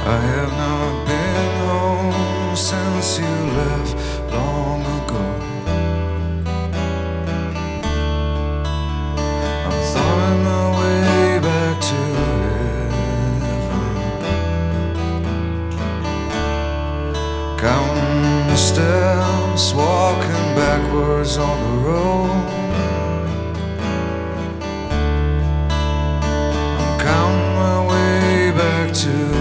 I have not been home since you left long ago. I'm thawing my way back to heaven, counting the steps, walking backwards on the road. I'm counting my way back to